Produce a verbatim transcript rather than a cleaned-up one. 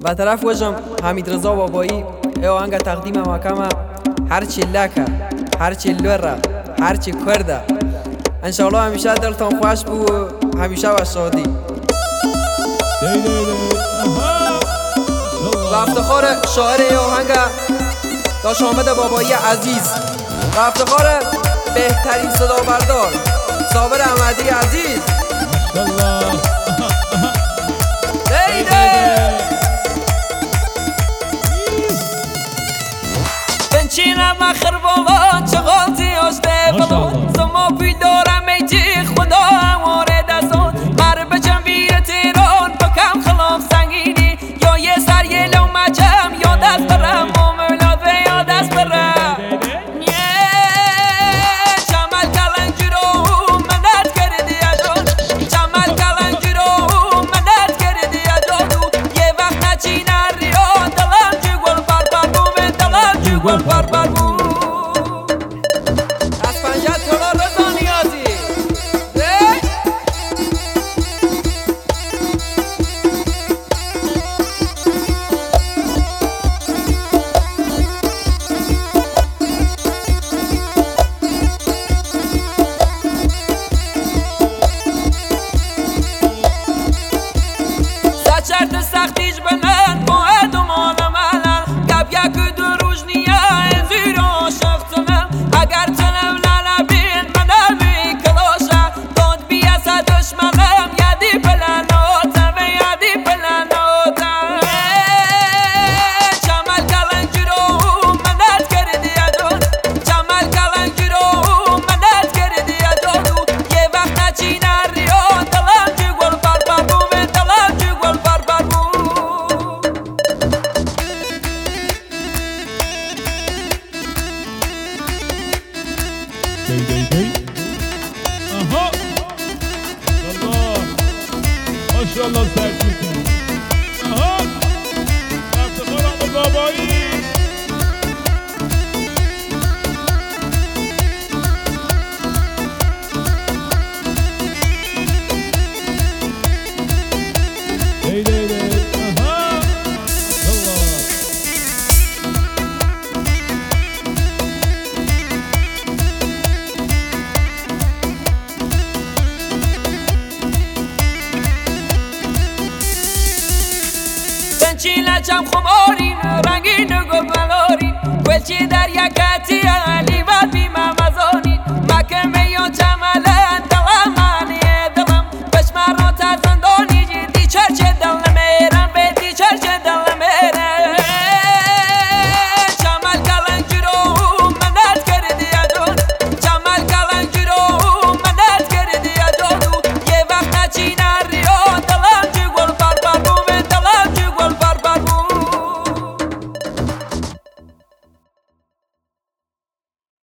به طرف وجم حمید رضا بابایی ای آهنگ تقدیم مکمه هرچی لکه هرچی لوره هرچی کرده انشاءالله همیشه دلتان خوش بو همیشه و شادی و افتخار شاعر ای آهنگ داش حامد بابایی عزیز و افتخار بهترین صدا بردار صابر احمدی عزیز بنشینم اخر بابا چقدر زیاشته بلون زما بیدارم ایجی خدا اماره دستان مر بچم ویر تیران بکم خلاف سنگینی یا یه سر یه لو مجم یا دست برم و مولاد و یا دست برم چمل کلنجی رو مدد کردی ادون چمل کلنجی رو مدد کردی ادون یه وقت نچین ریا دلم جو گل بر بر بومه دلم جو گل بر بر بوم از پنجت تولا رضا نیازی سچرد سختیش بلند با ادومان ملن گب یک دو روش نیه زیر عاشق تنم اگر تنم نلبین من بی کلاشه داد بیاسه دشمنم یدی پلناتم و یدی پلناتم چمل کلنجی رو مدد کردی ادون چمل کلنجی رو مدد کردی ادون یه وقت نچین ریا دلم جو گل بر بر بومه دلم جو گل بر بر بوم دی دی دی آها ماشاءالله ماشاءالله سرکوتی آها افتخار بابایی دی دی دی آها الله بنچی لچم خمارین رنگین و گل بلارین گلچی در یکتی علی و بی